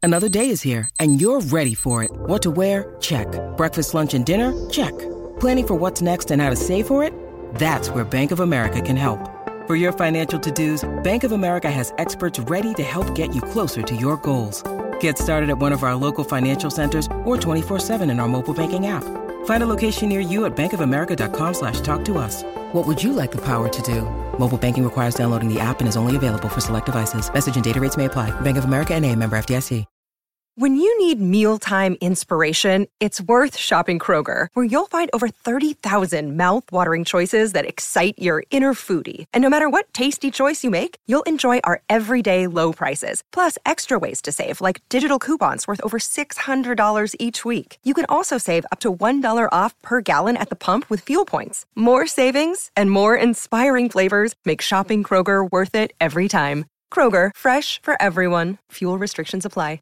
Another day is here, and you're ready for it. What to wear? Check. Breakfast, lunch, and dinner? Check. Planning for what's next and how to save for it? That's where Bank of America can help. For your financial to-dos, Bank of America has experts ready to help get you closer to your goals. Get started at one of our local financial centers or 24/7 in our mobile banking app. Find a location near you at bankofamerica.com/talktous. What would you like the power to do? Mobile banking requires downloading the app and is only available for select devices. Message and data rates may apply. Bank of America N.A., member FDIC. When you need mealtime inspiration, it's worth shopping Kroger, where you'll find over 30,000 mouth-watering choices that excite your inner foodie. And no matter what tasty choice you make, you'll enjoy our everyday low prices, plus extra ways to save, like digital coupons worth over $600 each week. You can also save up to $1 off per gallon at the pump with fuel points. More savings and more inspiring flavors make shopping Kroger worth it every time. Kroger, fresh for everyone. Fuel restrictions apply.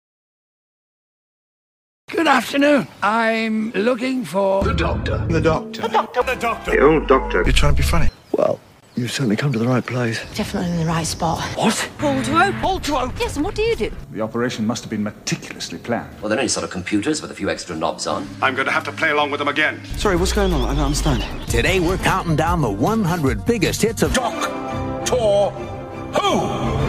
Good afternoon. I'm looking for the doctor. The doctor. The doctor. The doctor. The old doctor. You're trying to be funny. Well, you've certainly come to the right place. Definitely in the right spot. What? Pull to open. Pull to open. Yes, and what do you do? The operation must have been meticulously planned. Well, they're only sort of computers with a few extra knobs on. I'm going to have to play along with them again. Sorry, what's going on? I don't understand. Today we're counting down the 100 biggest hits of Doctor Who.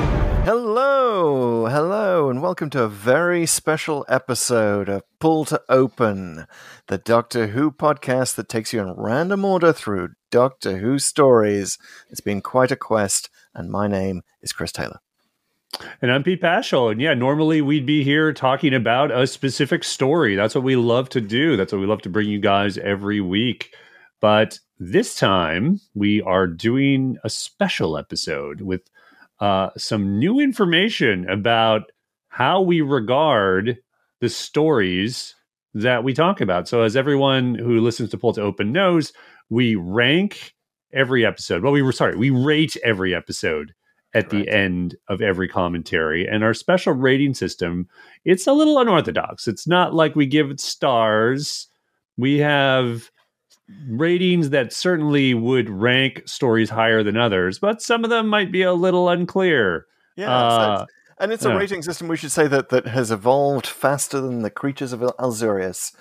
Hello, and welcome to a very special episode of Pull to Open, the Doctor Who podcast that takes you in random order through Doctor Who stories. It's been quite a quest, and my name is Chris Taylor. And I'm Pete Paschal, and yeah, normally we'd be here talking about a specific story. That's what we love to do. That's what we love to bring you guys every week. But this time, we are doing a special episode with some new information about how we regard the stories that we talk about. So as everyone who listens to Pull to Open knows, we rank every episode. Well, we rate every episode at the end of every commentary. And our special rating system, it's a little unorthodox. It's not like we give it stars. We have ratings that certainly would rank stories higher than others, but some of them might be a little unclear. Yeah, and it's a rating system, we should say, that has evolved faster than the creatures of Alzurius.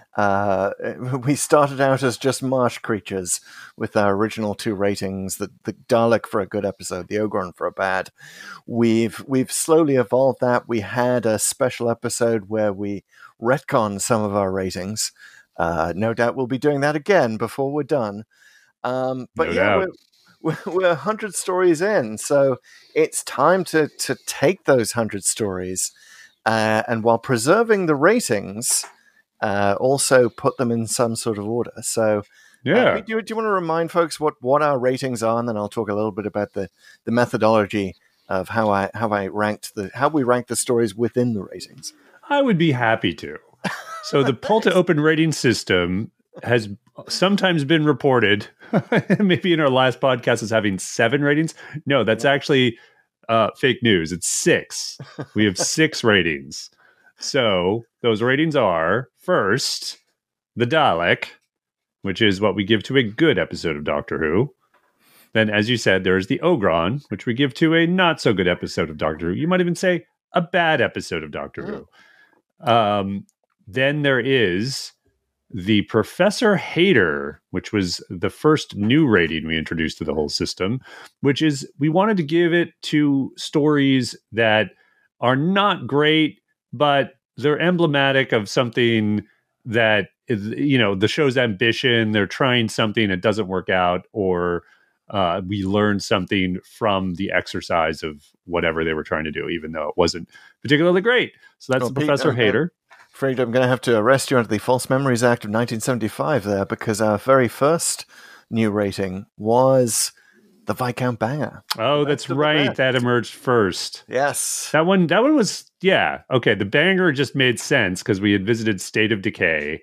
We started out as just marsh creatures with our original 2 ratings, the Dalek for a good episode, the Ogron for a bad. We've slowly evolved that. We had a special episode where we retconned some of our ratings. No doubt we'll be doing that again before we're done. We're 100 stories in, so it's time to take those 100 stories and while preserving the ratings, also put them in some sort of order. So, do you want to remind folks what our ratings are, and then I'll talk a little bit about the methodology of how we rank the stories within the ratings. I would be happy to. So the Pull to Open rating system has sometimes been reported, maybe in our last podcast, as having 7 ratings. No, that's actually fake news. It's 6. We have 6 ratings. So those ratings are, first, the Dalek, which is what we give to a good episode of Doctor Who. Then, as you said, there's the Ogron, which we give to a not so good episode of Doctor Who. You might even say a bad episode of Doctor Who. Then there is the Professor Hater, which was the first new rating we introduced to the whole system, which is we wanted to give it to stories that are not great, but they're emblematic of something that is, the show's ambition. They're trying something, it doesn't work out, or we learned something from the exercise of whatever they were trying to do, even though it wasn't particularly great. So that's the Professor Hater. Afraid I'm going to have to arrest you under the False Memories Act of 1975 there, because our very first new rating was the Viscount Banger. Oh, that's right. That emerged first. Yes. That one was, yeah. Okay, the Banger just made sense because we had visited State of Decay,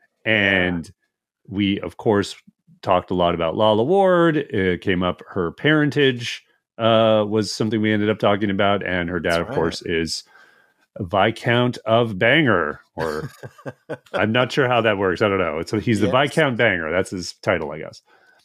and we, of course, talked a lot about Lalla Ward. It came up, her parentage was something we ended up talking about, and her dad, of course, is Viscount of Banger, or I'm not sure how that works. I don't know. He's the Viscount Banger. That's his title, I guess.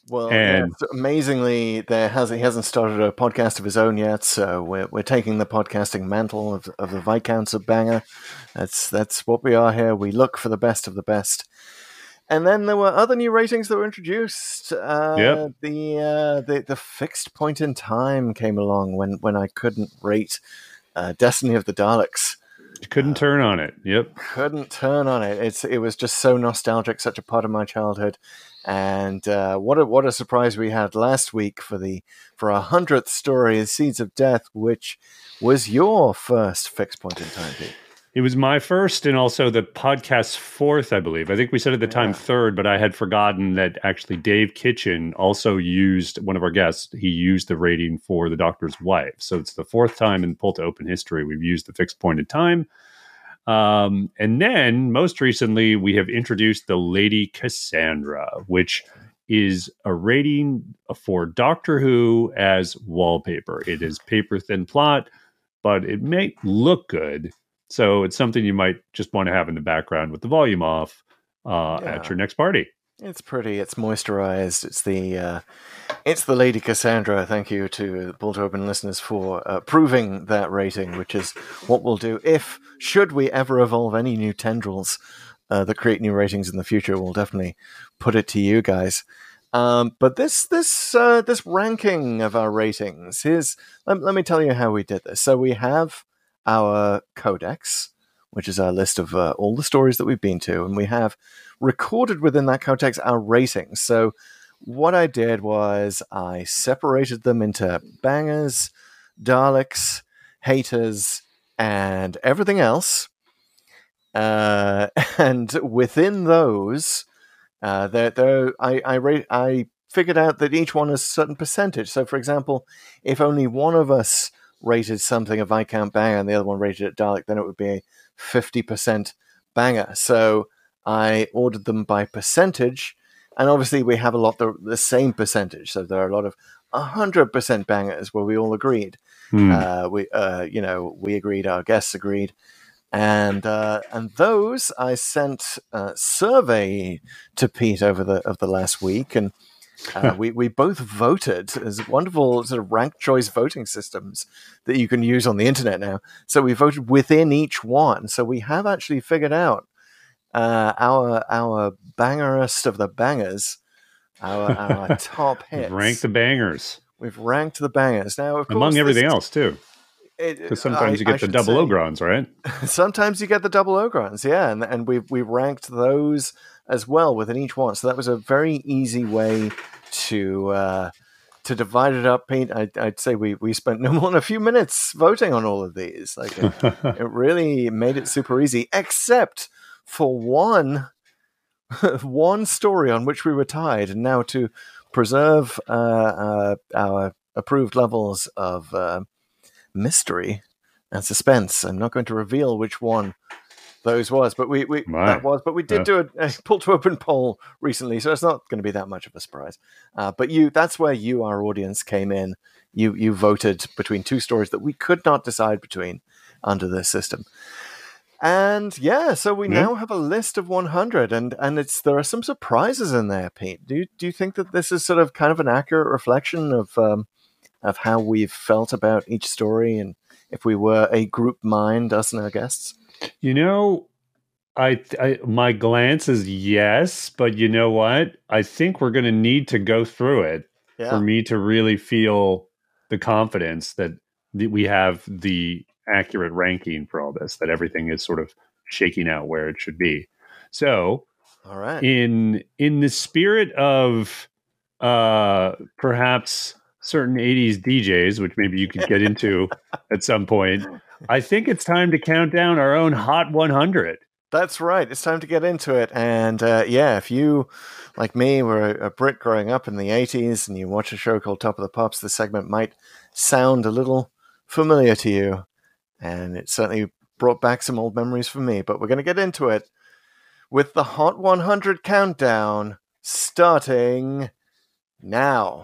Well, and amazingly, he hasn't started a podcast of his own yet, so we're taking the podcasting mantle of the Viscounts of Bangor. That's what we are here. We look for the best of the best. And then there were other new ratings that were introduced. The fixed point in time came along when I couldn't rate Destiny of the Daleks. Couldn't turn on it. Yep. Couldn't turn on it. It was just so nostalgic, such a part of my childhood. And what a surprise we had last week for our 100th story, Seeds of Death, which was your first fixed point in time, Pete. It was my first and also the podcast's fourth, I believe. I think we said at the time third, but I had forgotten that actually Dave Kitchen also used, one of our guests, he used the rating for The Doctor's Wife. So it's the fourth time in Pull to Open history we've used the fixed point in time. And then most recently we have introduced the Lady Cassandra, which is a rating for Doctor Who as wallpaper. It is paper thin plot, but it may look good. So it's something you might just want to have in the background with the volume off at your next party. It's pretty. It's moisturized. It's the Lady Cassandra. Thank you to Pull to Open listeners for proving that rating, which is what we'll do should we ever evolve any new tendrils that create new ratings in the future. We'll definitely put it to you guys. But this ranking of our ratings is. Let me tell you how we did this. So we have our codex, which is our list of all the stories that we've been to, and we have recorded within that codex our ratings. So what I did was I separated them into bangers, Daleks, haters, and everything else. And within those, I figured out that each one is a certain percentage. So, for example, if only one of us rated something a Viscount banger and the other one rated it Dalek, then it would be a 50% banger. So I ordered them by percentage, and obviously we have a lot the same percentage. So there are a lot of 100% bangers where we all agreed. We agreed, our guests agreed, and those I sent a survey to Pete over the last week, and we both voted. There's wonderful sort of ranked choice voting systems that you can use on the internet now. So we voted within each one. So we have actually figured out our bangerest of the bangers, our top hits. Rank the bangers. We've ranked the bangers. Now, of course, among everything else too. Because sometimes you get the double Ogrons, right? Sometimes you get the double Ogrons, yeah, and we ranked those as well within each one. So that was a very easy way to divide it up, Pete. I'd say we spent no more than a few minutes voting on all of these. Like it really made it super easy, except for one story on which we were tied. And now to preserve our approved levels of mystery and suspense, I'm not going to reveal which one those was, but we did do a Pull to Open poll recently, so it's not going to be that much of a surprise. But that's where you, our audience, came in. You voted between two stories that we could not decide between under this system. And so we now have a list of 100, and there are some surprises in there, Pete. Do you think that this is sort of kind of an accurate reflection of how we've felt about each story, and if we were a group mind, us and our guests? You know, I my glance is yes, but you know what? I think we're going to need to go through it for me to really feel the confidence that we have the accurate ranking for all this, that everything is sort of shaking out where it should be. So, all right, in the spirit of perhaps certain 80s DJs, which maybe you could get into at some point, I think it's time to count down our own Hot 100. That's right. It's time to get into it. And if you, like me, were a Brit growing up in the 80s and you watch a show called Top of the Pops, this segment might sound a little familiar to you. And it certainly brought back some old memories for me. But we're going to get into it with the Hot 100 countdown starting now.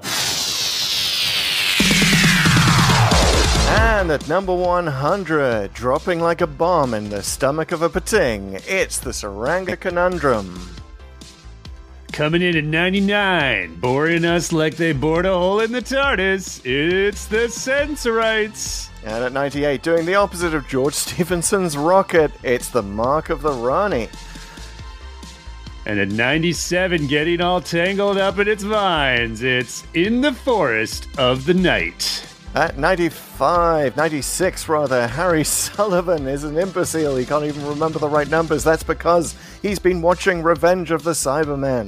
And at number 100, dropping like a bomb in the stomach of a pating, it's the Tsuranga Conundrum. Coming in at 99, boring us like they bored a hole in the TARDIS, it's the Sensorites. And at 98, doing the opposite of George Stephenson's rocket, it's the Mark of the Rani. And at 97, getting all tangled up in its vines, it's In the Forest of the Night. At 96 rather, Harry Sullivan is an imbecile. He can't even remember the right numbers. That's because he's been watching Revenge of the Cybermen.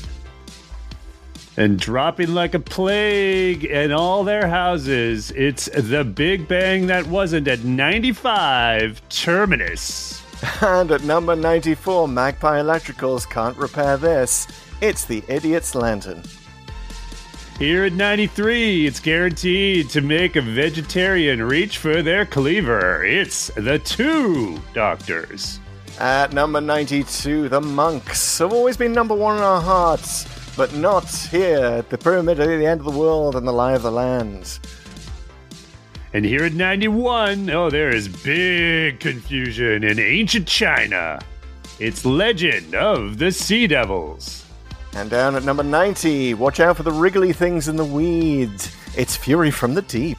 And dropping like a plague in all their houses, it's The Big Bang That Wasn't at 95, Terminus. And at number 94, Magpie Electricals Can't Repair This. It's The Idiot's Lantern. Here at 93, it's guaranteed to make a vegetarian reach for their cleaver. It's The Two Doctors. At number 92, The Monks have always been number one in our hearts, but not here at the Pyramid at the End of the World and The Lie of the Land. And here at 91, there is big confusion in ancient China. It's Legend of the Sea Devils. And down at number 90, watch out for the wriggly things in the weeds. It's Fury from the Deep.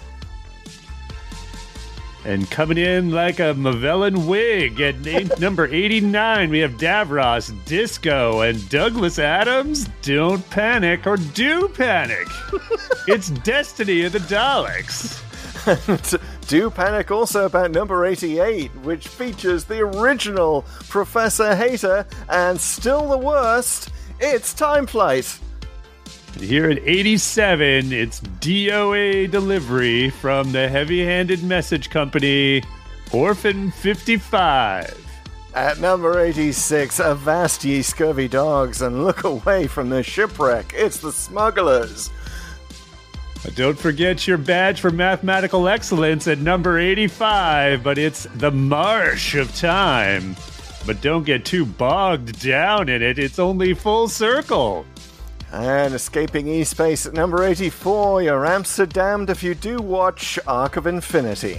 And coming in like a Magellan wig at number 89, we have Davros, Disco, and Douglas Adams. Don't panic, or do panic. It's Destiny of the Daleks. Do panic also about number 88, which features the original Professor Hater, and still the worst, it's Time Flight. Here at 87, it's DOA delivery from the heavy-handed message company, Orphan 55. At number 86, avast ye scurvy dogs and look away from the shipwreck. It's the Smugglers. Don't forget your badge for mathematical excellence at number 85, but it's the Marsh of Time. But don't get too bogged down in it. It's only Full Circle. And escaping E-Space at number 84, you're Amsterdamned if you do watch Arc of Infinity.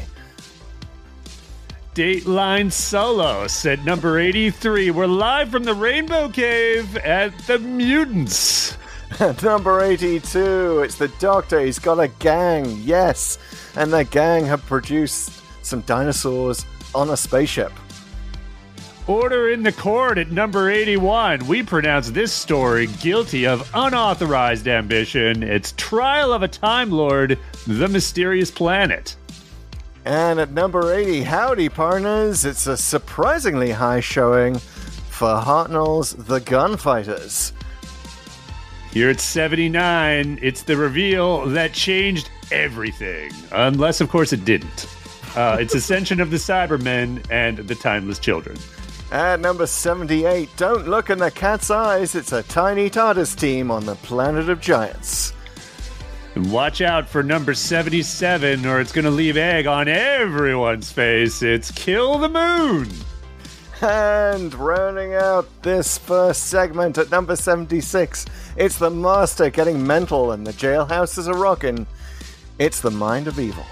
Dateline Solos at number 83. We're live from the Rainbow Cave at the Mutants. At number 82, it's the Doctor. He's got a gang, yes. And the gang have produced some dinosaurs on a spaceship. Order in the Court at number 81. We pronounce this story guilty of unauthorized ambition. It's Trial of a Time Lord, The Mysterious Planet. And at number 80, howdy partners, it's a surprisingly high showing for Hartnell's The Gunfighters. Here at 79, it's the reveal that changed everything. Unless, of course, it didn't. It's Ascension of the Cybermen and the Timeless Children. At number 78, don't look in the cat's eyes, it's a tiny TARDIS team on the Planet of Giants. And watch out for number 77, or it's going to leave egg on everyone's face. It's Kill the Moon. And rounding out this first segment at number 76, it's the Master getting mental and the jailhouse is a rockin'. It's the Mind of Evil.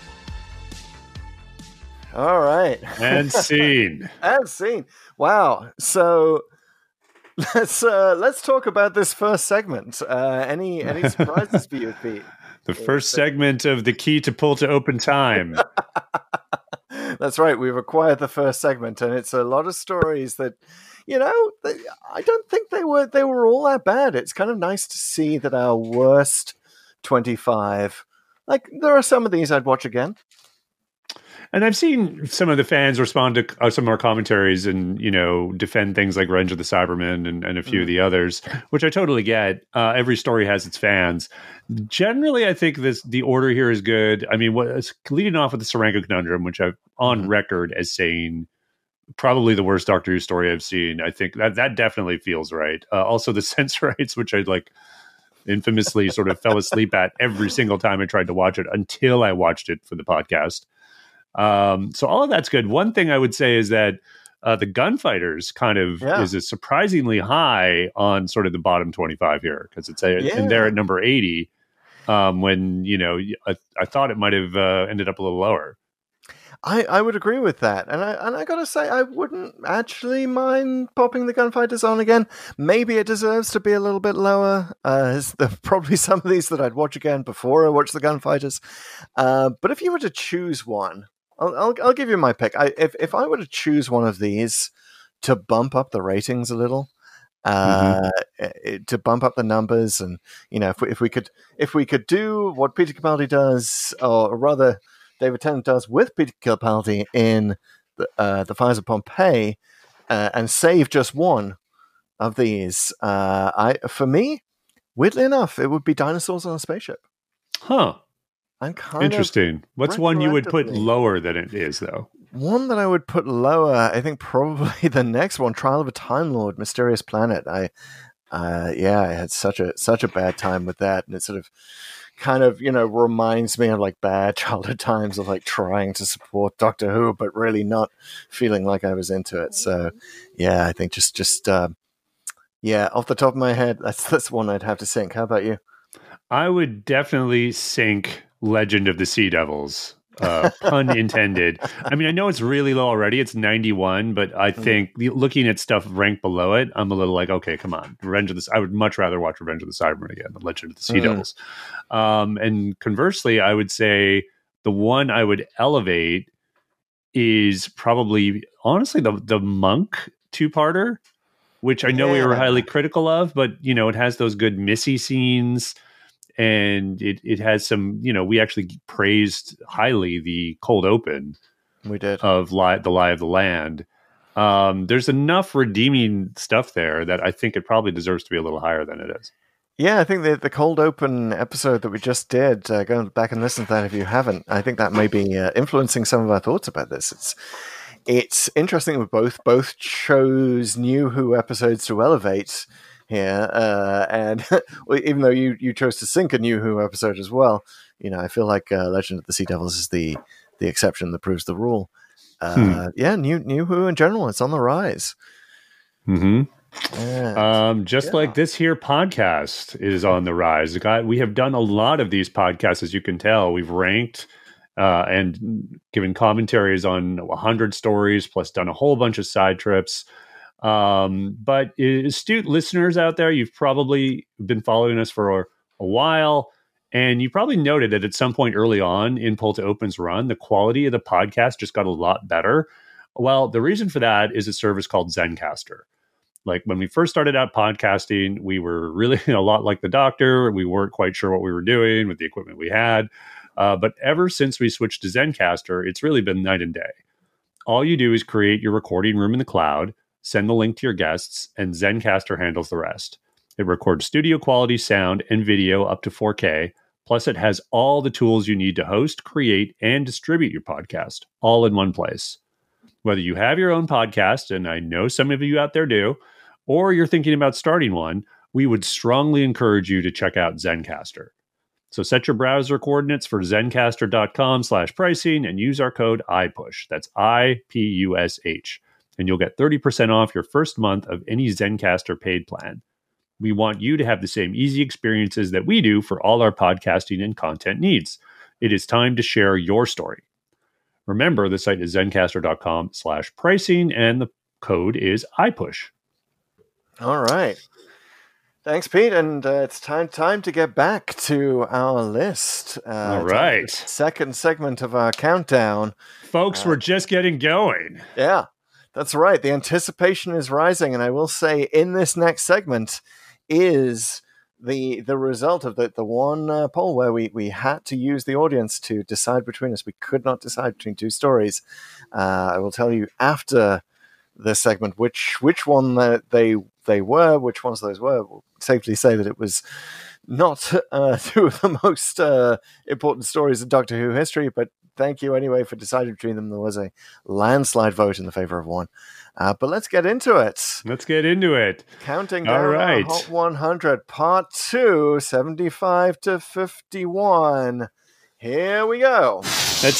All right. And scene. And scene. Wow. So let's talk about this first segment. Any surprises for you, Pete? The first segment of the Key to Pull to Open Time. That's right. We've acquired the first segment, and it's a lot of stories that, I don't think they were all that bad. It's kind of nice to see that our worst 25, like there are some of these I'd watch again. And I've seen some of the fans respond to some of our commentaries and, defend things like Revenge of the Cybermen and a few of the others, which I totally get. Every story has its fans. Generally, I think the order here is good. I mean, leading off with the Serango Conundrum, which I've on record as saying probably the worst Doctor Who story I've seen. I think that definitely feels right. Also, the Sensorites, which I infamously sort of fell asleep at every single time I tried to watch it until I watched it for the podcast. So all of that's good. One thing I would say is that the Gunfighters kind of is a surprisingly high on sort of the bottom 25 here, because and they're at number 80 when I thought it might have ended up a little lower. I would agree with that, and I gotta say, I wouldn't actually mind popping the Gunfighters on again. Maybe it deserves to be a little bit lower. There's probably some of these that I'd watch again before I watch the Gunfighters. But if you were to choose one, I'll give you my pick. If I were to choose one of these to bump up the ratings a little, to bump up the numbers, and if we could do what Peter Capaldi does, or rather David Tennant does with Peter Capaldi in the Fires of Pompeii, and save just one of these, for me, weirdly enough, it would be Dinosaurs on a Spaceship. Huh. I'm kind Interesting. What's one you would put lower than it is, though? One that I would put lower, I think probably the next one, Trial of a Time Lord, Mysterious Planet. I had such a bad time with that, and it sort of kind of, reminds me of like bad childhood times of like trying to support Doctor Who, but really not feeling like I was into it. So yeah, I think just off the top of my head, that's one I'd have to sink. How about you? I would definitely sink Legend of the Sea Devils. Pun intended. I mean, I know it's really low already. It's 91, but I think looking at stuff ranked below it, I'm a little like, okay, come on. I would much rather watch Revenge of the Cybermen again than Legend of the Sea Devils. And conversely, I would say the one I would elevate is probably, honestly, the Monk two-parter, which I know we were highly critical of, but, it has those good Missy scenes. And it has some, we actually praised highly the cold open. We did. Of The Lie of the Land. There's enough redeeming stuff there that I think it probably deserves to be a little higher than it is. Yeah, I think the cold open episode that we just did, go back and listen to that if you haven't. I think that may be influencing some of our thoughts about this. It's interesting we both chose New Who episodes to elevate here, and even though you chose to sink a New Who episode as well, I feel like Legend of the Sea Devils is the exception that proves the rule. Yeah, New Who in general, it's on the rise. Just like this here podcast is on the rise. We have done a lot of these podcasts, as you can tell. We've ranked and given commentaries on 100 stories, plus done a whole bunch of side trips. But astute listeners out there, you've probably been following us for a while, and you probably noted that at some point early on in Pull to Open's run, the quality of the podcast just got a lot better. Well, the reason for that is a service called Zencastr. Like when we first started out podcasting, we were really a lot like the Doctor. We weren't quite sure what we were doing with the equipment we had. But ever since we switched to Zencastr, it's really been night and day. All you do is create your recording room in the cloud, send the link to your guests, and Zencastr handles the rest. It records studio quality sound and video up to 4K, plus it has all the tools you need to host, create, and distribute your podcast, all in one place. Whether you have your own podcast, and I know some of you out there do, or you're thinking about starting one, we would strongly encourage you to check out Zencastr. So set your browser coordinates for zencastr.com/pricing and use our code IPUSH. That's IPUSH. And you'll get 30% off your first month of any Zencastr paid plan. We want you to have the same easy experiences that we do for all our podcasting and content needs. It is time to share your story. Remember, the site is zencastr.com/pricing, and the code is IPUSH. All right. Thanks, Pete. And it's time to get back to our list. All right. Second segment of our countdown. Folks, we're just getting going. Yeah. That's right. The anticipation is rising, and I will say in this next segment is the result of the one poll where we had to use the audience to decide between us. We could not decide between two stories. I will tell you after this segment which one that they were, which ones those were. We'll safely say that it was not two of the most important stories in Doctor Who history, but thank you anyway for deciding between them. There was a landslide vote in the favor of one. But let's get into it. Counting down our Hot 100, Part 2, 75 to 51. Here we go. That's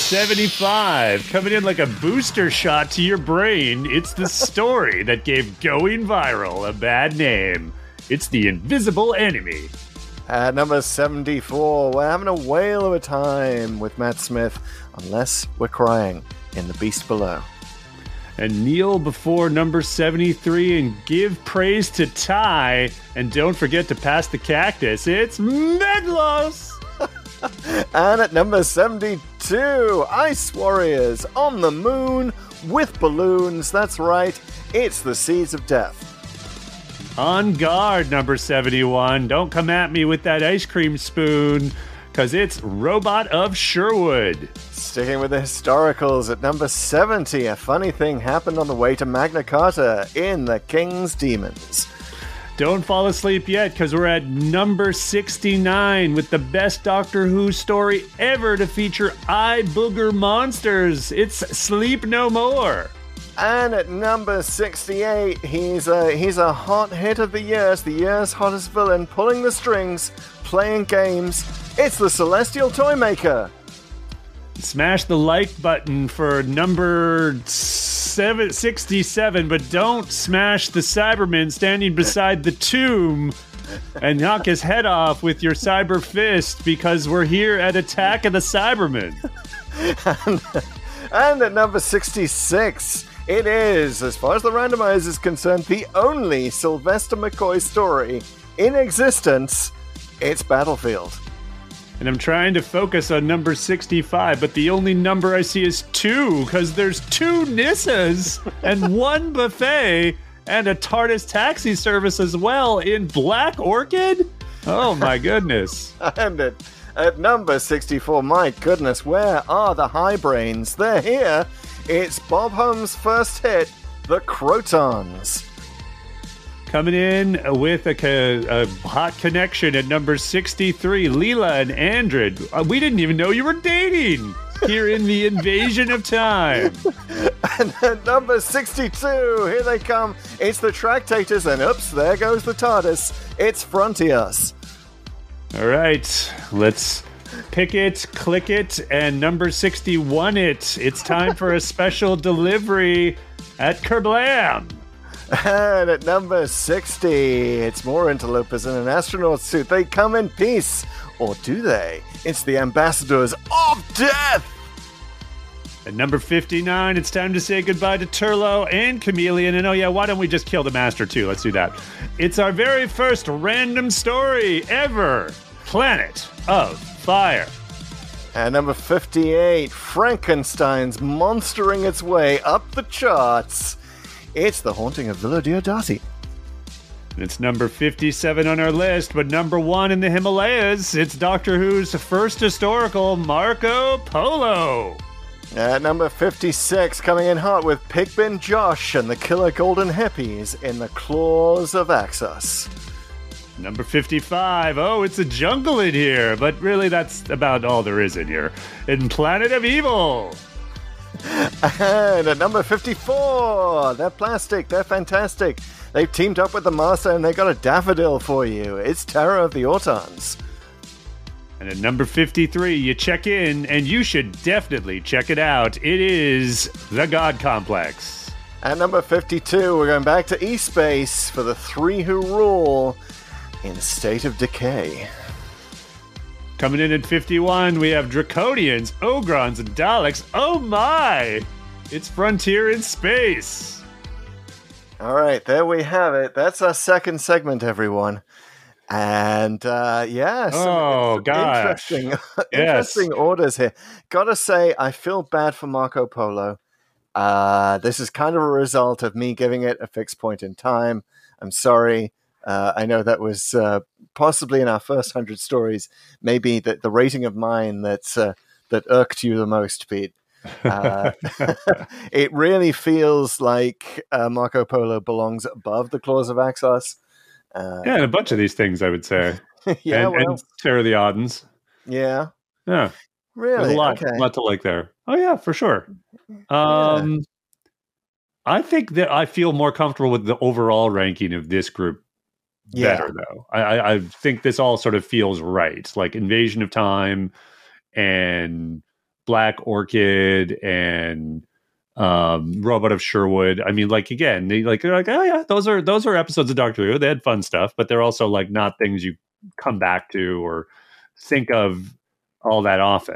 75. Coming in like a booster shot to your brain. It's the story that gave Going Viral a bad name. It's The Invisible Enemy. At number 74, we're having a whale of a time with Matt Smith, Unless We're Crying. in The Beast Below. And kneel before number 73 and give praise to Ty. And don't forget to pass the cactus. It's Medlos! And at number 72, Ice Warriors on the moon with balloons. That's right, it's the Seeds of Death. On guard, number 71. Don't come at me with that ice cream spoon, because it's Robot of Sherwood. Sticking with the historicals at number 70, a funny thing happened on the way to Magna Carta in The King's Demons. Don't fall asleep yet, because we're at number 69 with the best Doctor Who story ever to feature eye booger monsters. It's Sleep No More. And at number 68, he's a hot hit of the year. It's the year's hottest villain, pulling the strings, playing games. It's the Celestial Toymaker. Smash the like button for number 67, but don't smash the Cyberman standing beside the tomb and knock his head off with your cyber fist, because we're here at Attack of the Cybermen. And at number 66, it is, as far as the randomizer is concerned, the only Sylvester McCoy story in existence. It's Battlefield. And I'm trying to focus on number 65, but the only number I see is 2, because there's 2 Nissas and 1 buffet and a TARDIS taxi service as well in Black Orchid? Oh my goodness. And at number 64, my goodness, where are the high brains? They're here. It's Bob Holmes' first hit, The Crotons. Coming in with a hot connection at number 63, Leela and Andred. We didn't even know you were dating here in the Invasion of Time. And at number 62, here they come. It's the Tractators, and oops, there goes the TARDIS. It's Frontiers. All right, let's pick it, click it, and number 61 it. It's time for a special delivery at Kerblam. And at number 60, it's more interlopers in an astronaut suit. They come in peace, or do they? It's the Ambassadors of Death! At number 59, it's time to say goodbye to Turlo and Chameleon. And oh yeah, why don't we just kill the Master too? Let's do that. It's our very first random story ever. Planet of Fire. And number 58, Frankenstein's monstering its way up the charts. It's The Haunting of Villa Diodati. It's number 57 on our list, but number 1 in the Himalayas. It's Doctor Who's first historical, Marco Polo. At number 56, coming in hot with Pigbin Josh and the Killer Golden Hippies in The Claws of Axos. Number 55, oh, it's a jungle in here, but really that's about all there is in here. In Planet of Evil. And at number 54, they're plastic, they're fantastic. They've teamed up with the Master and they got a daffodil for you. It's Terror of the Autons. And at number 53, you check in, and you should definitely check it out. It is The God Complex. At number 52, we're going back to E-Space for the 3 Who Rule in State of Decay. Coming in at 51, we have Draconians, Ogrons, and Daleks. Oh my! It's Frontier in Space. All right, there we have it. That's our second segment, everyone. And some interesting orders here. Gotta say, I feel bad for Marco Polo. This is kind of a result of me giving it a fixed point in time. I'm sorry. I know that was possibly in our first 100 stories, maybe the rating of mine that irked you the most, Pete. It really feels like Marco Polo belongs above the Claws of Axos. And a bunch of these things, I would say. And Terror of the Oddens. Yeah. Yeah. Really? There's a lot to like there. Oh, yeah, for sure. I think that I feel more comfortable with the overall ranking of this group better, though. I think this all sort of feels right. Like Invasion of Time and Black Orchid and Robot of Sherwood. I mean, like, again, they're like, oh yeah, those are episodes of Doctor Who. They had fun stuff, but they're also like not things you come back to or think of all that often.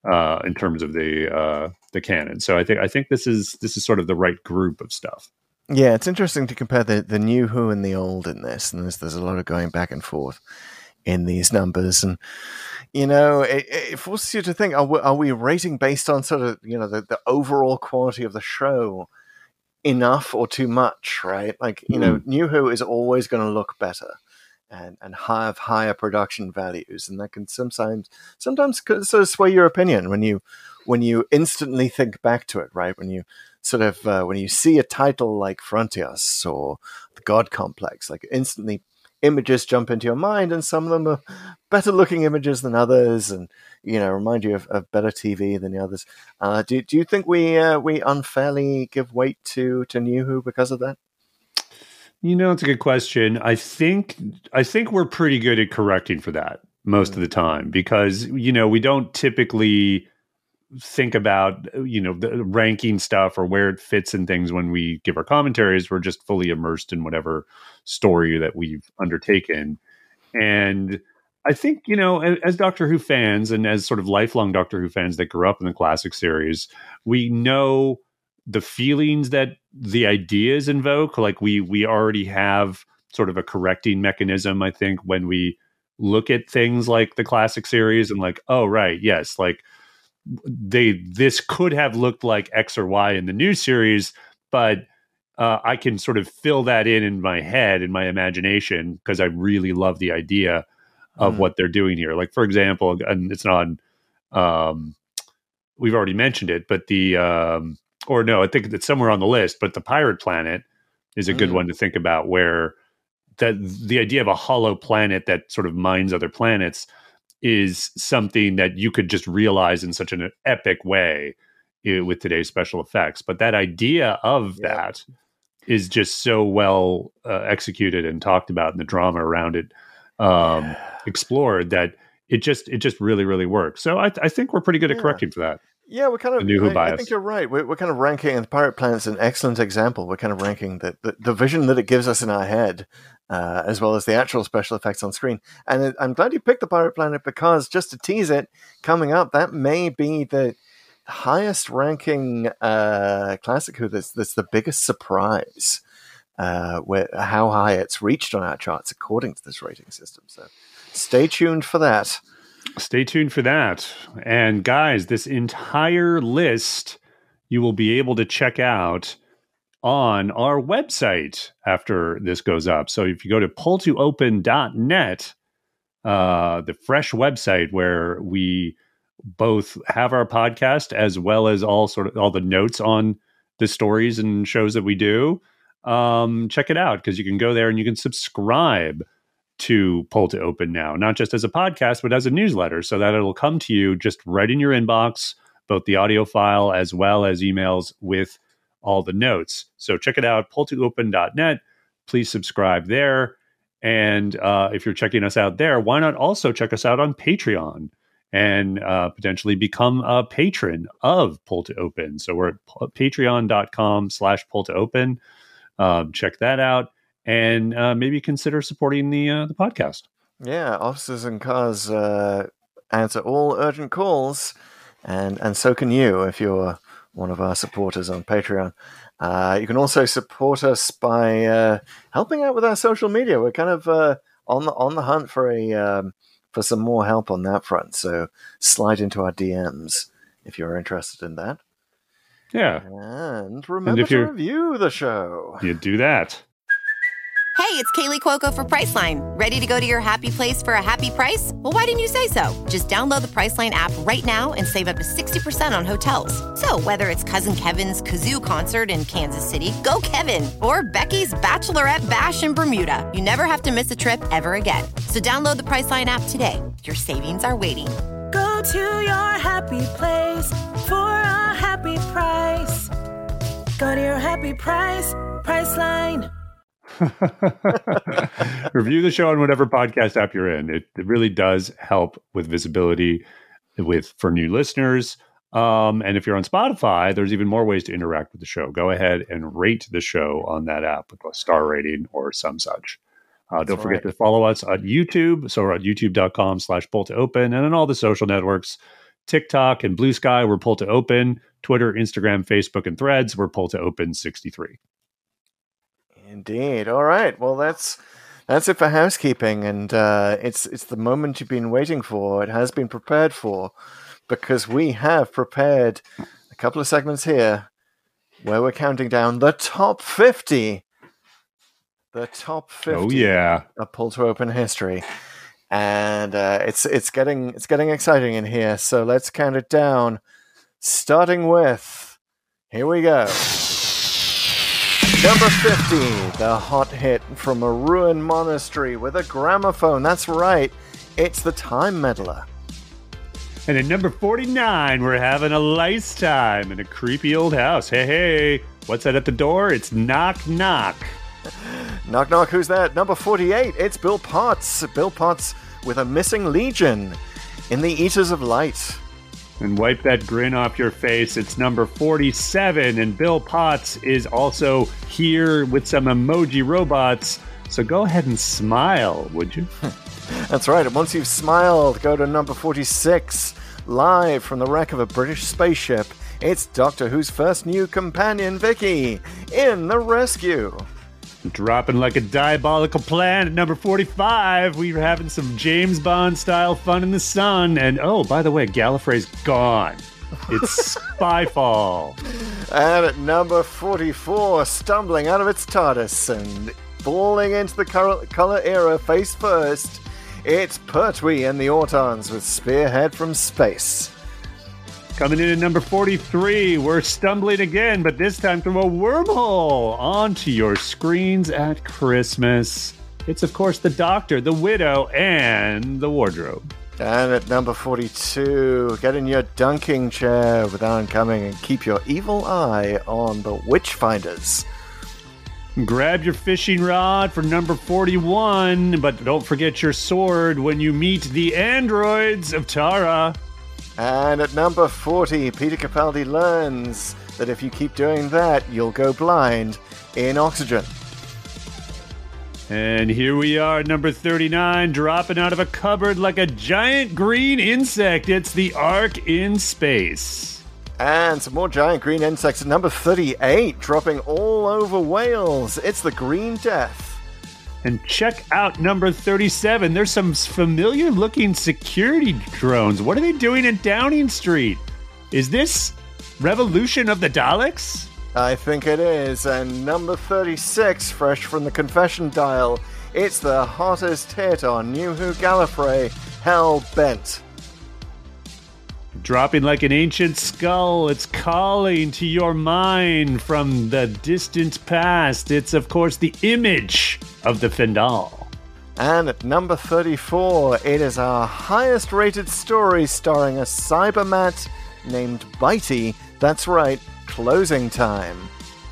in terms of the canon. So I think this is sort of the right group of stuff. Yeah, it's interesting to compare the new Who and the old in this, and there's a lot of going back and forth in these numbers, and it forces you to think: are we rating based on sort of the overall quality of the show enough or too much? Right, like New Who is always going to look better and have higher production values, and that can sometimes sort of sway your opinion when you instantly think back to it. Right, when you sort of when you see a title like Frontios or The God Complex, like instantly images jump into your mind, and some of them are better looking images than others, and remind you of better TV than the others. Do you think we unfairly give weight to New Who because of that? It's a good question. I think we're pretty good at correcting for that most of the time, because we don't typically think about the ranking stuff or where it fits in things when we give our commentaries. We're just fully immersed in whatever story that we've undertaken. And I think as Doctor Who fans, and as sort of lifelong Doctor Who fans that grew up in the classic series, we know the feelings that the ideas invoke. Like we already have sort of a correcting mechanism, I think, when we look at things like the classic series and like, oh right, yes, like this could have looked like X or Y in the new series, but I can sort of fill that in my head, in my imagination, because I really love the idea of what they're doing here. Like, for example, and it's not we've already mentioned it, but I think it's somewhere on the list, but the Pirate Planet is a good one to think about, where the idea of a hollow planet that sort of mines other planets is something that you could just realize in such an epic way with today's special effects. But that idea of that is just so well executed and talked about, in the drama around it explored, that it just really, really works. So I think we're pretty good at correcting for that. Yeah, we're kind of. New Who bias. I think you're right. We're kind of ranking, and the Pirate Planet's an excellent example. We're kind of ranking the vision that it gives us in our head, as well as the actual special effects on screen. And I'm glad you picked the Pirate Planet, because just to tease it, coming up, that may be the highest ranking classic Who. That's the biggest surprise, how high it's reached on our charts according to this rating system. So stay tuned for that. Stay tuned for that. And guys, this entire list you will be able to check out on our website after this goes up. So if you go to pull2open.net, the fresh website where we both have our podcast as well as all the notes on the stories and shows that we do, check it out, because you can go there and you can subscribe to Pull to Open now, not just as a podcast, but as a newsletter, so that it'll come to you just right in your inbox, both the audio file as well as emails with all the notes. So check it out, pull2open.net. Please subscribe there. And if you're checking us out there, why not also check us out on Patreon and potentially become a patron of Pull to Open. So we're at patreon.com/pull2open. Check that out. And maybe consider supporting the podcast. Yeah, Officers and Cars answer all urgent calls, and so can you if you're one of our supporters on Patreon. You can also support us by helping out with our social media. We're kind of on the hunt for some more help on that front. So slide into our DMs if you're interested in that. Yeah, and remember to review the show. You do that. Hey, it's Kaylee Cuoco for Priceline. Ready to go to your happy place for a happy price? Well, why didn't you say so? Just download the Priceline app right now and save up to 60% on hotels. So whether it's Cousin Kevin's Kazoo Concert in Kansas City, go Kevin, or Becky's Bachelorette Bash in Bermuda, you never have to miss a trip ever again. So download the Priceline app today. Your savings are waiting. Go to your happy place for a happy price. Go to your happy price, Priceline. Review the show on whatever podcast app you're in. It really does help with visibility for new listeners. And if you're on Spotify, there's even more ways to interact with the show. Go ahead and rate the show on that app with a star rating or some such. Don't forget to follow us on YouTube. So we're at youtube.com/pull2open, and on all the social networks. TikTok and Blue Sky, we're Pull to Open. Twitter, Instagram, Facebook, and Threads, we're Pull to Open 63. Indeed. All right. Well, that's it for housekeeping, and it's the moment you've been waiting for. It has been prepared for, because we have prepared a couple of segments here where we're counting down the top 50. The top 50 of Pull to Open history. And it's getting exciting in here. So let's count it down. Starting with, here we go. Number 50, the hot hit from a ruined monastery with a gramophone. That's right, it's the Time Meddler. And at number 49, we're having a lice time in a creepy old house. Hey, what's that at the door? It's Knock Knock. Knock Knock, who's that? Number 48, it's Bill Potts. Bill Potts with a missing legion in the Eaters of Light. And wipe that grin off your face. It's number 47, and Bill Potts is also here with some emoji robots. So go ahead and smile, would you? That's right. And once you've smiled, go to number 46. Live from the wreck of a British spaceship, it's Doctor Who's first new companion, Vicky, in The Rescue. Dropping like a diabolical plan at number 45. We're having some James Bond-style fun in the sun. And, oh, by the way, Gallifrey's gone. It's Spyfall. And at number 44, stumbling out of its TARDIS and falling into the color era face first, it's Pertwee and the Autons with Spearhead from Space. Coming in at number 43, we're stumbling again, but this time through a wormhole onto your screens at Christmas. It's, of course, the Doctor, the Widow, and the Wardrobe. And at number 42, get in your dunking chair with Alan Cumming and keep your evil eye on the Witchfinders. Grab your fishing rod for number 41, but don't forget your sword when you meet the androids of Tara. And at number 40, Peter Capaldi learns that if you keep doing that, you'll go blind in Oxygen. And here we are at number 39, dropping out of a cupboard like a giant green insect. It's the Ark in Space. And some more giant green insects at number 38, dropping all over Wales. It's the Green Death. And check out number 37. There's some familiar-looking security drones. What are they doing in Downing Street? Is this Revolution of the Daleks? I think it is. And number 36, fresh from the confession dial, it's the hottest hit on New Who Gallifrey, Hell Bent. Dropping like an ancient skull, it's calling to your mind from the distant past. It's, of course, the image of the Fendal. And at number 34, it is our highest-rated story starring a Cybermat named Bitey. That's right, Closing Time.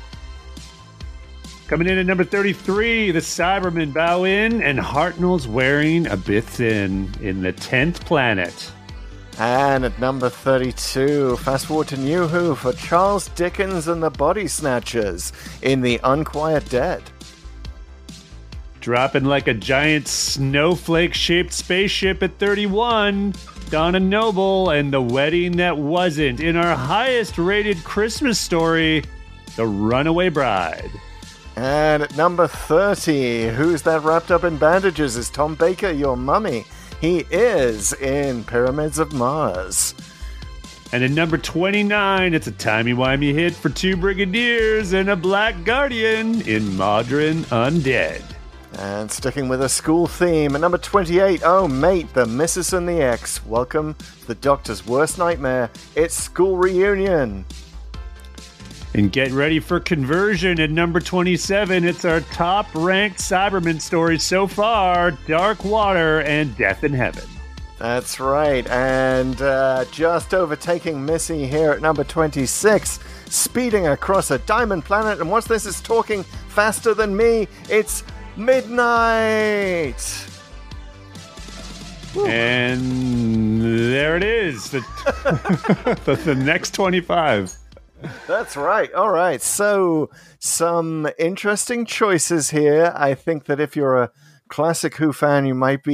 Coming in at number 33, the Cybermen bow in, and Hartnell's wearing a bit thin in the 10th planet. And at number 32, fast forward to New Who for Charles Dickens and the Body Snatchers in The Unquiet Dead. Dropping like a giant snowflake-shaped spaceship at 31, Donna Noble and The Wedding That Wasn't in our highest-rated Christmas story, The Runaway Bride. And at number 30, who's that wrapped up in bandages? Is Tom Baker your mummy? He is in Pyramids of Mars. And at number 29, it's a timey-wimey hit for two Brigadiers and a Black Guardian in Modern Undead. And sticking with a school theme, at number 28, oh mate, the Missus and the Ex. Welcome to the Doctor's worst nightmare. It's School Reunion. And get ready for conversion at number 27. It's our top-ranked Cyberman story so far, Dark Water and Death in Heaven. That's right, and just overtaking Missy here at number 26, speeding across a diamond planet, and what's this? It's talking faster than me. It's midnight! Woo. And there it is, the next 25. That's right. All right. So some interesting choices here. I think that if you're a classic Who fan, you might be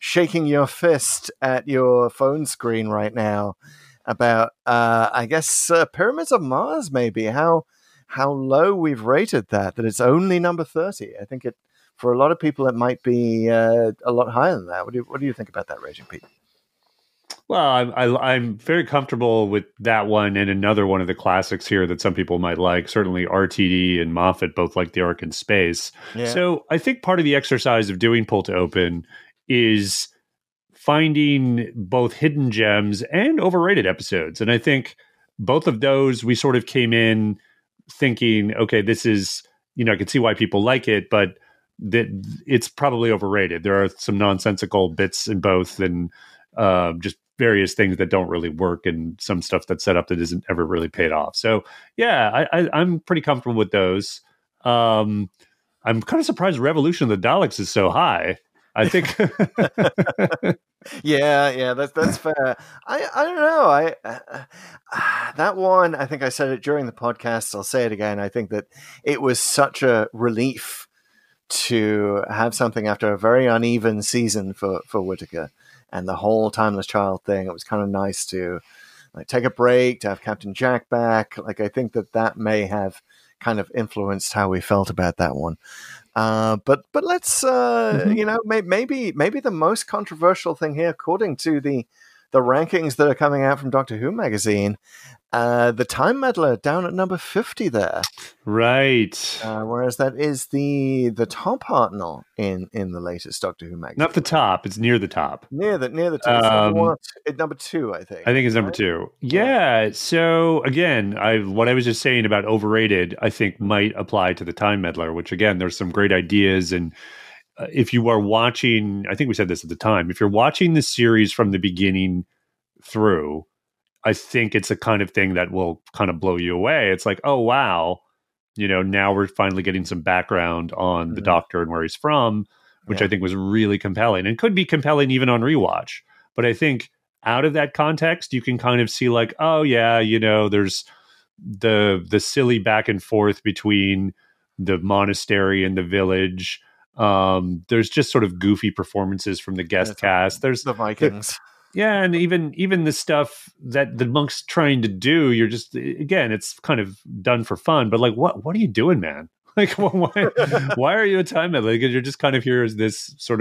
shaking your fist at your phone screen right now about, I guess, Pyramids of Mars, maybe, how low we've rated that it's only number 30. I think for a lot of people, it might be a lot higher than that. What do you think about that rating, Pete? Well, I'm very comfortable with that one and another one of the classics here that some people might like. Certainly RTD and Moffat both like The Ark in Space. Yeah. So I think part of the exercise of doing Pull to Open is finding both hidden gems and overrated episodes. And I think both of those, we sort of came in thinking, okay, this is, I can see why people like it, but it's probably overrated. There are some nonsensical bits in both and just various things that don't really work and some stuff that's set up that isn't ever really paid off. So yeah, I'm pretty comfortable with those. I'm kind of surprised Revolution of the Daleks is so high. I think. yeah, that's fair. I don't know. That one, I think I said it during the podcast. I'll say it again. I think that it was such a relief to have something after a very uneven season for Whittaker. And the whole Timeless Child thing, it was kind of nice to take a break, to have Captain Jack back. I think that may have kind of influenced how we felt about that one. But let's, maybe the most controversial thing here, according to the rankings that are coming out from Doctor Who magazine, the Time Meddler down at number 50 there. Right. Whereas that is the top Hartnell in the latest Doctor Who magazine. Not the top. It's near the top. Near the top. It's number 2, I think. I think it's number 2. Yeah. So again, what I was just saying about overrated, I think might apply to the Time Meddler, which again, there's some great ideas. And if you are watching, I think we said this at the time, if you're watching the series from the beginning through, I think it's a kind of thing that will kind of blow you away. It's like, oh, wow. Now we're finally getting some background on the Doctor and where he's from, which I think was really compelling and could be compelling even on rewatch. But I think out of that context, you can kind of see like, oh, yeah, there's the silly back and forth between the monastery and the village. There's just sort of goofy performances from the guest cast. There's the Vikings. Yeah, and even the stuff that the monk's trying to do, you're just, again, it's kind of done for fun. But what are you doing, man? Why are you a Time Meddler? Because you're just kind of here as this sort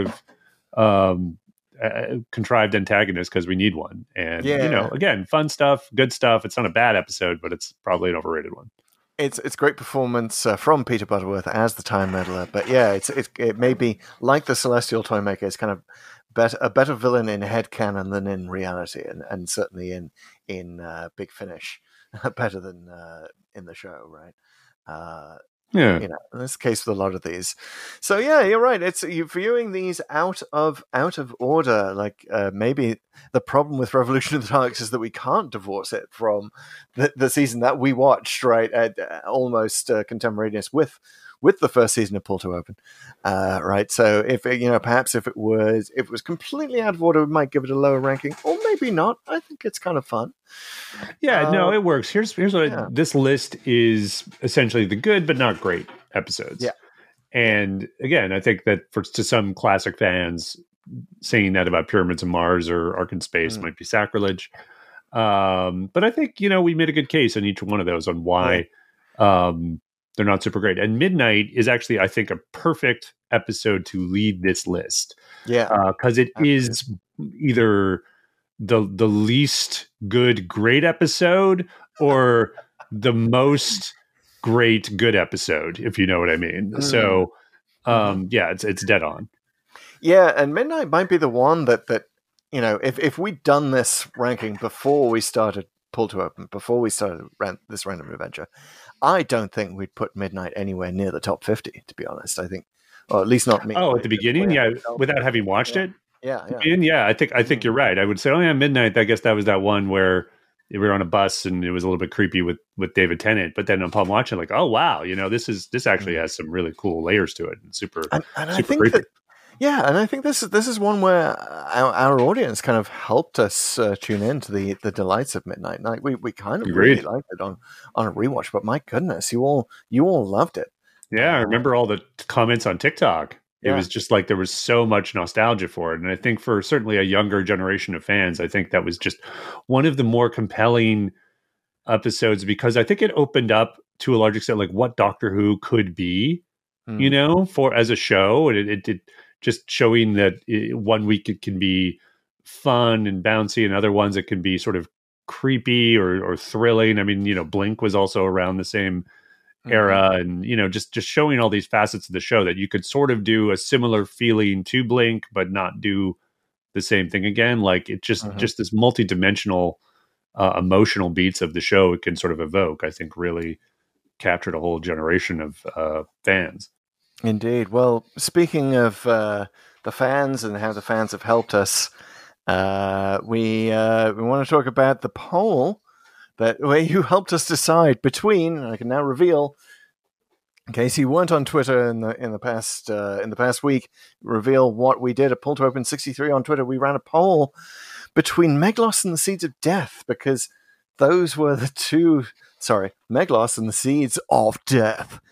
of contrived antagonist because we need one. And again, fun stuff, good stuff. It's not a bad episode, but it's probably an overrated one. It's great performance from Peter Butterworth as the Time Meddler. But yeah, it may be like the Celestial Toymaker. It's kind of a better villain in headcanon than in reality, and certainly in Big Finish, better than in the show, right? Yeah, that's the case with a lot of these. So yeah, you're right. It's you're viewing these out of order. Maybe the problem with Revolution of the Daleks is that we can't divorce it from the season that we watched, right? At almost contemporaneous with the first season of Pull to Open, right? So if perhaps if it was completely out of order, we might give it a lower ranking, or maybe not. I think it's kind of fun. Yeah, no, it works. Here's what this list is essentially the good but not great episodes. Yeah, and again, I think that to some classic fans, saying that about Pyramids of Mars or Ark in Space might be sacrilege. But I think we made a good case on each one of those on why. They're not super great. And Midnight is actually, I think, a perfect episode to lead this list. Yeah. Because it is either the least great episode or the most good episode, if you know what I mean. So, it's dead on. Yeah, and Midnight might be the one that if we'd done this ranking before we started Pull to Open, before we started this random adventure, I don't think we'd put Midnight anywhere near the top 50, to be honest. I think, or at least not me. Oh, at the beginning? Yeah, without having watched it? Yeah. Yeah, I think you're right. I would say, oh yeah, Midnight, I guess that was that one where we were on a bus and it was a little bit creepy with David Tennant. But then upon watching, like, oh wow, this actually has some really cool layers to it and super I think creepy. And I think this is one where our audience kind of helped us tune in to the delights of Midnight. Like we kind of really liked it on a rewatch, but my goodness, you all loved it. Yeah, I remember all the comments on TikTok. It was just like there was so much nostalgia for it. And I think for certainly a younger generation of fans, I think that was just one of the more compelling episodes because I think it opened up to a large extent like what Doctor Who could be, for as a show. And it did just showing that one week it can be fun and bouncy and other ones it can be sort of creepy or thrilling. I mean, Blink was also around the same era and just showing all these facets of the show that you could sort of do a similar feeling to Blink but not do the same thing again. Like it just this multi-dimensional emotional beats of the show it can sort of evoke, I think really captured a whole generation of fans. Indeed. Well, speaking of the fans and how the fans have helped us, we want to talk about the poll where you helped us decide between, and I can now reveal, in case you weren't on Twitter in the past week, reveal what we did at Pull to Open 63 on Twitter. We ran a poll between Meglos and the Seeds of Death because those were the two. Sorry, Meglos and the Seeds of Death.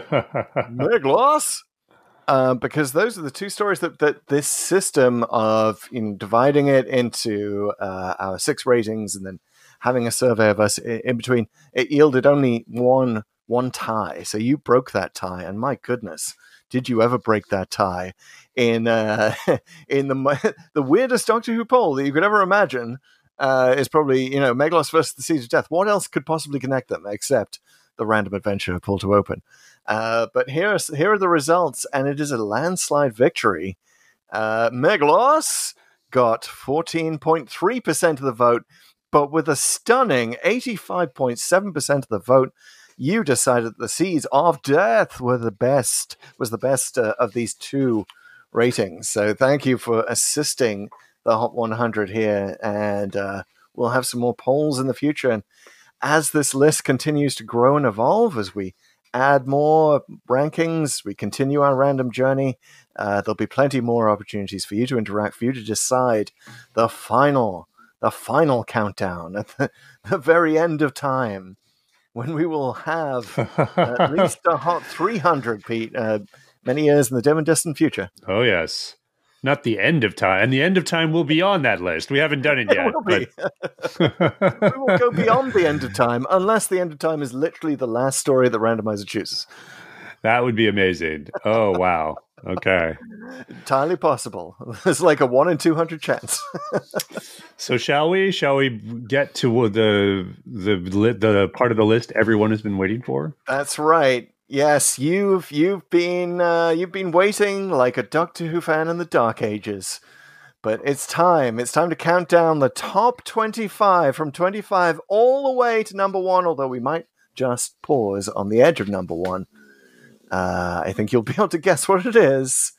Meglos. Because those are the two stories that this system of dividing it into our 6 ratings and then having a survey of us in between, it yielded only one tie. So you broke that tie, and my goodness, did you ever break that tie in the weirdest Doctor Who poll that you could ever imagine? Is probably Meglos versus the Seeds of Death. What else could possibly connect them except the random adventure Pull to Open? But here are the results, and it is a landslide victory. Meglos got 14.3% of the vote, but with a stunning 85.7% of the vote, you decided that the Seeds of Death was the best of these two ratings. So thank you for assisting the Hot 100 here, and we'll have some more polls in the future. And as this list continues to grow and evolve, as we add more rankings, we continue our random journey, there'll be plenty more opportunities for you to interact, for you to decide the final countdown at the very end of time, when we will have at least a Hot 300, Pete, many years in the dim and distant future. Oh, yes. Not the end of time. And the end of time will be on that list. We haven't done it yet. We will go beyond the end of time, unless the end of time is literally the last story the randomizer chooses. That would be amazing. Oh, wow. Okay. Entirely possible. There's like a 1 in 200 chance. So shall we get to the part of the list everyone has been waiting for? That's right. Yes, you've been waiting like a Doctor Who fan in the Dark Ages. But it's time to count down the top 25 from 25 all the way to number 1, although we might just pause on the edge of number 1. I think you'll be able to guess what it is.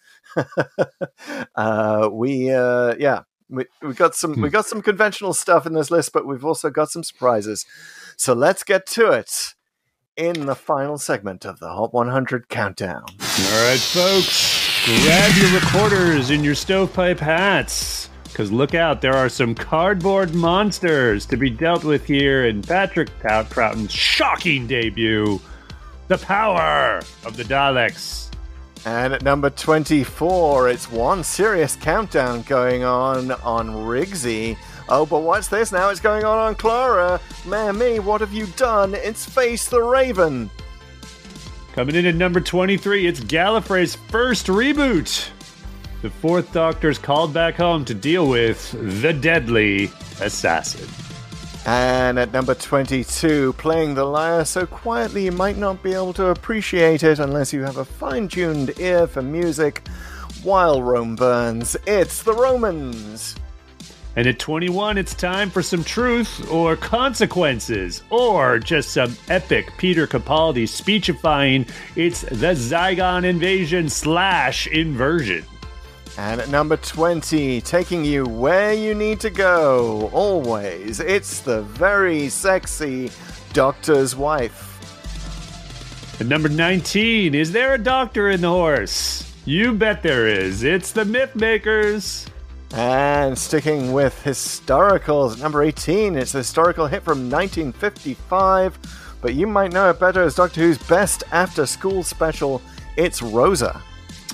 We got some conventional stuff in this list, but we've also got some surprises. So let's get to it in the final segment of the Hot 100 Countdown. All right, folks, grab your recorders and your stovepipe hats, because look out, there are some cardboard monsters to be dealt with here in Patrick Troughton's shocking debut, The Power of the Daleks. And at number 24, it's one serious countdown going on Rigsy. Oh, but what's this now? It's going on Clara. Mammy, what have you done? It's Face the Raven. Coming in at number 23, it's Gallifrey's first reboot. The 4th Doctor's called back home to deal with the deadly assassin. And at number 22, playing the lyre so quietly you might not be able to appreciate it unless you have a fine-tuned ear for music, while Rome burns, it's the Romans. And at 21, it's time for some truth or consequences, or just some epic Peter Capaldi speechifying. It's the Zygon invasion / inversion. And at number 20, taking you where you need to go, always, it's the very sexy Doctor's Wife. At number 19, is there a doctor in the horse? You bet there is. It's the Mythmakers. And sticking with historicals, at number 18, it's a historical hit from 1955, but you might know it better as Doctor Who's best after-school special, it's Rosa.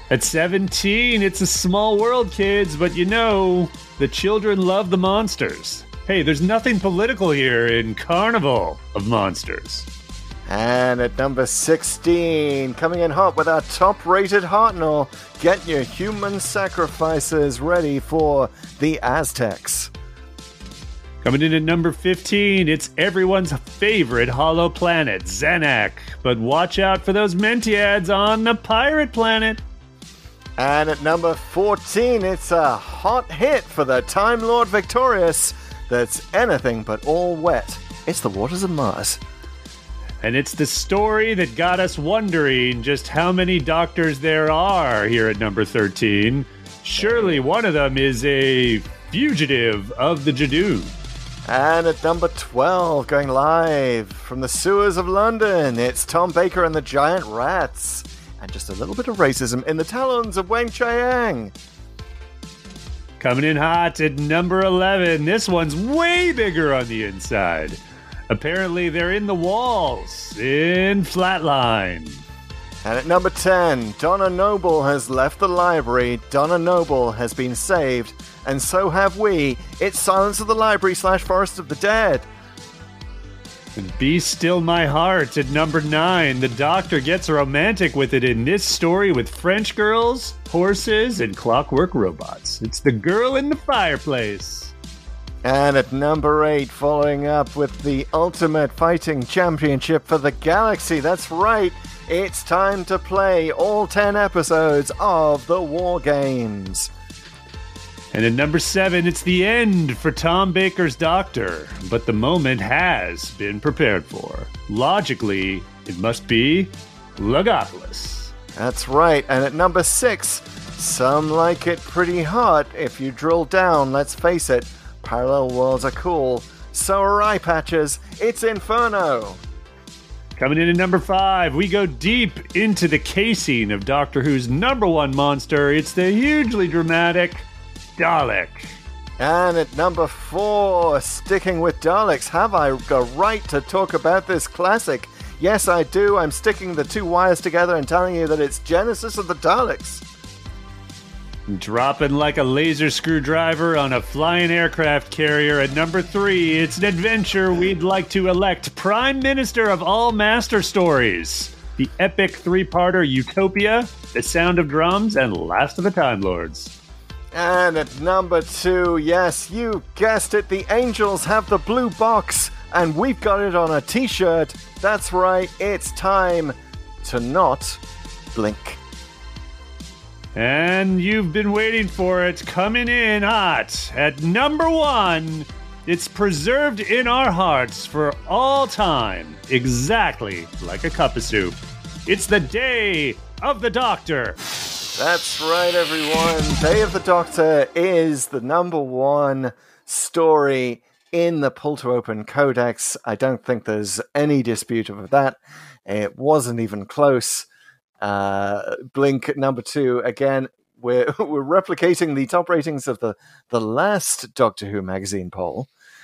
At 17, it's a small world, kids, but you know, the children love the monsters. Hey, there's nothing political here in Carnival of Monsters. And at number 16, coming in hot with our top-rated Hartnell, get your human sacrifices ready for the Aztecs. Coming in at number 15, it's everyone's favorite hollow planet, Zanak. But watch out for those Mentiads on the pirate planet. And at number 14, it's a hot hit for the Time Lord Victorious that's anything but all wet. It's the waters of Mars. And it's the story that got us wondering just how many doctors there are here at number 13. Surely one of them is a fugitive of the Judoon. And at number 12, going live from the sewers of London, it's Tom Baker and the Giant Rats. And just a little bit of racism in the talons of Wang Chiang. Coming in hot at number 11, this one's way bigger on the inside. Apparently they're in the walls in Flatline. And at number 10, Donna Noble has left the library. Donna Noble has been saved, and so have we. It's Silence of the Library / Forest of the Dead. And Be Still My Heart at number 9. The Doctor gets romantic with it in this story with French girls, horses, and clockwork robots. It's The Girl in the Fireplace. And at number 8, following up with the Ultimate Fighting Championship for the Galaxy. That's right, it's time to play all 10 episodes of the War Games. And at number 7, it's the end for Tom Baker's Doctor, but the moment has been prepared for. Logically, it must be Logopolis. That's right, and at number 6, some like it pretty hot. If you drill down, let's face it, parallel worlds are cool. So are eye patches. It's Inferno. Coming in at number 5, we go deep into the casing of Doctor Who's number 1 monster. It's the hugely dramatic Dalek. And at number 4, sticking with Daleks, have I the right to talk about this classic? Yes, I do. I'm sticking the two wires together and telling you that it's Genesis of the Daleks. Dropping like a laser screwdriver on a flying aircraft carrier at number 3, it's an adventure we'd like to elect Prime Minister of all Master Stories. The epic 3-parter Utopia, The Sound of Drums, and Last of the Time Lords. And at number 2, yes, you guessed it, the Angels have the blue box, and we've got it on a t-shirt. That's right, it's time to not blink. And you've been waiting for it, coming in hot at number 1. It's preserved in our hearts for all time, exactly like a cup of soup. It's the Day of the Doctor. That's right, everyone. Day of the Doctor is the number 1 story in the Pull to Open Codex. I don't think there's any dispute of that. It wasn't even close. Blink at number 2. Again, we're replicating the top ratings of the last Doctor Who magazine poll.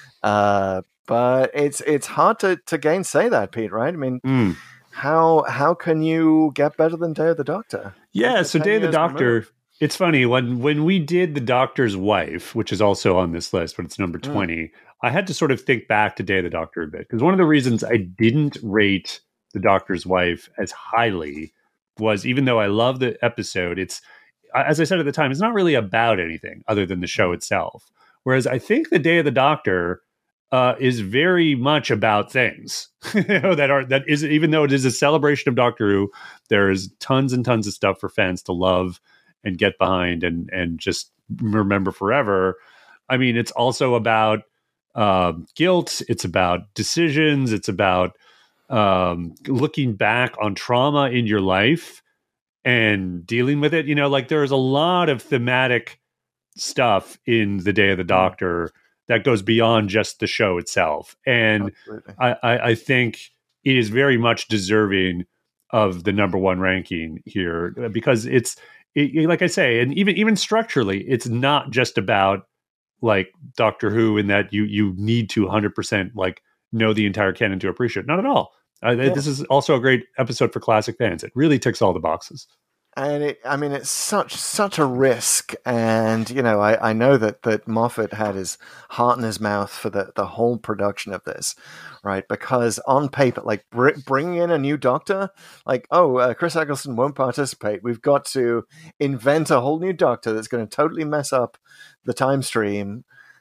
But it's hard to gainsay that, Pete, right? I mean, how can you get better than Day of the Doctor? Yeah, so Day of the Doctor, removed. It's funny, when we did The Doctor's Wife, which is also on this list, but it's number 20, I had to sort of think back to Day of the Doctor a bit. Because one of the reasons I didn't rate The Doctor's Wife as highly was, even though I love the episode, it's, as I said at the time, it's not really about anything other than the show itself. Whereas I think The Day of the Doctor is very much about things that is, even though it is a celebration of Doctor Who, there is tons and tons of stuff for fans to love and get behind and just remember forever. I mean, it's also about guilt. It's about decisions. It's about looking back on trauma in your life and dealing with it. You know, like there's a lot of thematic stuff in The Day of the Doctor that goes beyond just the show itself. And I think it is very much deserving of the number 1 ranking here because it's like I say, and even structurally, it's not just about like Doctor Who in that you need to 100% like know the entire canon to appreciate it. Not at all. This is also a great episode for classic fans. It really ticks all the boxes. And it's such a risk, and I know that Moffat had his heart in his mouth for the whole production of this, right? Because on paper, like bringing in a new Doctor, like Chris Eccleston won't participate. We've got to invent a whole new Doctor that's going to totally mess up the time stream.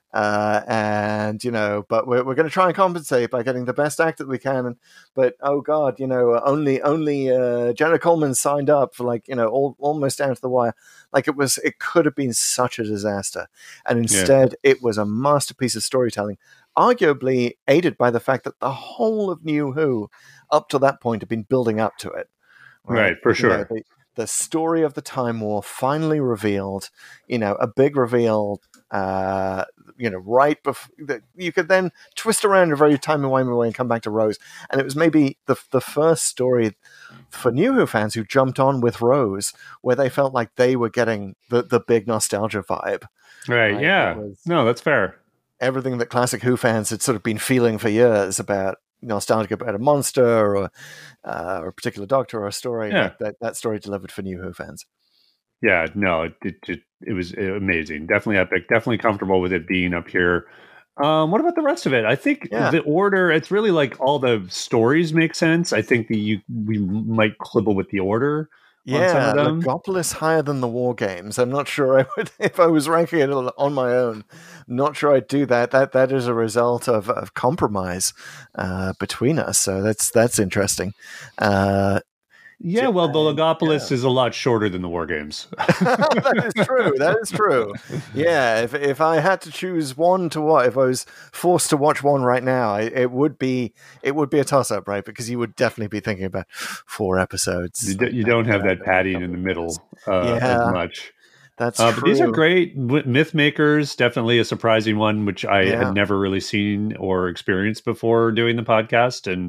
But we're going to try and compensate by getting the best actor that we can. But oh god, only Jenna Coleman signed up for almost down to the wire. Like it could have been such a disaster, and instead it was a masterpiece of storytelling, arguably aided by the fact that the whole of New Who up to that point had been building up to it. Right, for sure. The story of the Time War finally revealed. A big reveal. Right before you could then twist around a very timey-wimey way and come back to Rose. And it was maybe the first story for New Who fans who jumped on with Rose, where they felt like they were getting the big nostalgia vibe. Right, yeah. No, that's fair. Everything that classic Who fans had sort of been feeling for years about nostalgic about a monster or a particular Doctor or a story. Yeah. That story delivered for New Who fans. Yeah, no, it was amazing. Definitely epic. Definitely comfortable with it being up here. What about the rest of it? I think the order, it's really like all the stories make sense. I think we might quibble with the order. Yeah, Logopolis higher than the War Games. I'm not sure I would, if I was ranking it on my own, not sure I'd do that. That is a result of compromise between us. So that's interesting. Yeah, well, the Logopolis is a lot shorter than the War Games. That is true. Yeah, if I had to choose one to watch, if I was forced to watch one right now, it would be a toss-up, right? Because you would definitely be thinking about 4 episodes. You don't have that padding in the middle as much. That's true. But these are great. Mythmakers, definitely a surprising one, which I had never really seen or experienced before doing the podcast, and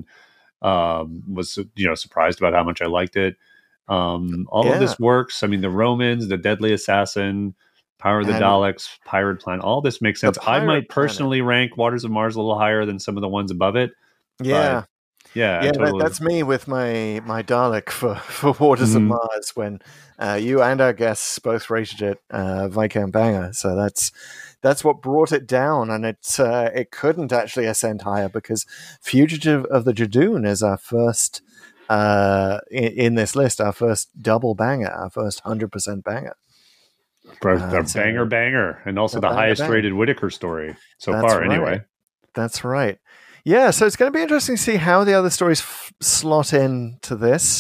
was surprised about how much I liked it. All of this works. I mean, the Romans, the Deadly Assassin, Power of the Daleks, Pirate Planet, all this makes sense. I might personally rank Waters of Mars a little higher than some of the ones above it. Yeah. Totally. That's me with my Dalek for Waters of Mars, when you and our guests both rated it Viscount Banger. So that's what brought it down, and it couldn't actually ascend higher because Fugitive of the Judoon is our first in this list, our first double banger, our first 100% banger. Banger, and also the highest rated Whittaker story so far, anyway. That's right. Yeah, so it's going to be interesting to see how the other stories slot into this.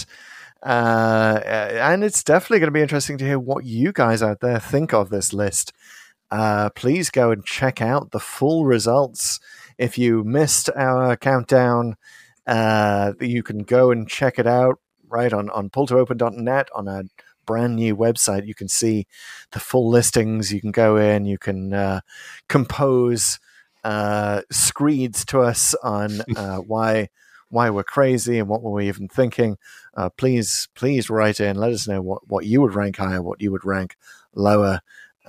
And it's definitely going to be interesting to hear what you guys out there think of this list. Please go and check out the full results. If you missed our countdown, you can go and check it out right on pulltoopen.net on our brand new website. You can see the full listings. You can go in, you can compose screeds to us on why we're crazy and what were we even thinking. Please write in, let us know what you would rank higher, what you would rank lower,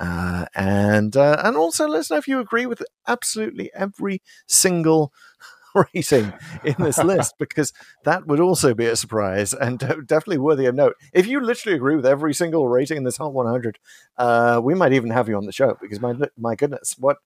and also let us know if you agree with absolutely every single rating in this list, because that would also be a surprise and definitely worthy of note. If you literally agree with every single rating in this Hot 100, we might even have you on the show, because my goodness, what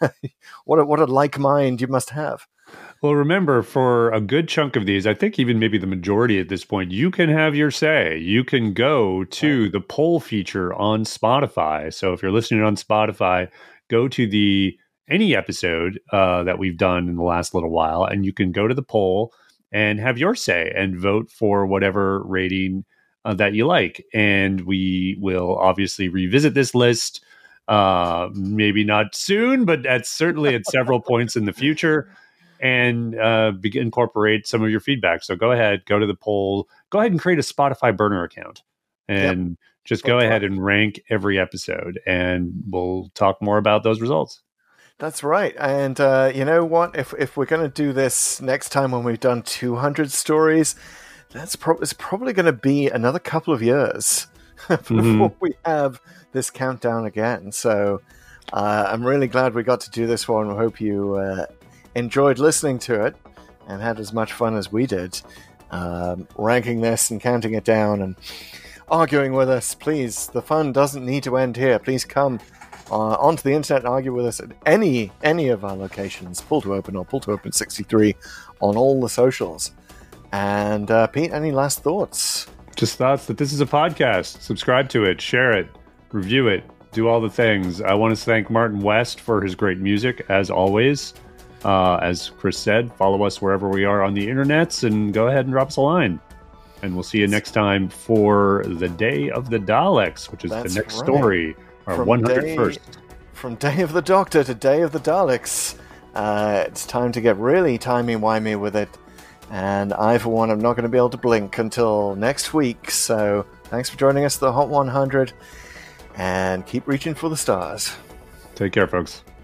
a like mind you must have. Well, remember, for a good chunk of these, I think even maybe the majority at this point, you can have your say. You can go to the poll feature on Spotify. So if you're listening on Spotify, go to any episode that we've done in the last little while, and you can go to the poll and have your say and vote for whatever rating that you like. And we will obviously revisit this list, maybe not soon, but certainly at several points in the future, and incorporate some of your feedback. So go ahead, go to the poll, go ahead and create a Spotify burner account, and just go ahead and rank every episode, and we'll talk more about those results. That's right. And you know what? If we're going to do this next time when we've done 200 stories, it's probably going to be another couple of years before we have this countdown again. So I'm really glad we got to do this one. I hope you enjoyed listening to it and had as much fun as we did ranking this and counting it down. And arguing with us, please. The fun doesn't need to end here. Please come onto the internet and argue with us at any of our locations. Pull to Open or Pull to Open 63 on all the socials. And Pete, any last thoughts? Just thoughts that this is a podcast. Subscribe to it, share it, review it, do all the things. I want to thank Martin West for his great music, as always. As Chris said, follow us wherever we are on the internets and go ahead and drop us a line. And we'll see you next time for the Day of the Daleks, which is the next story, our 101st. From Day of the Doctor to Day of the Daleks. It's time to get really timey-wimey with it. And I, for one, am not going to be able to blink until next week. So thanks for joining us at the Hot 100. And keep reaching for the stars. Take care, folks.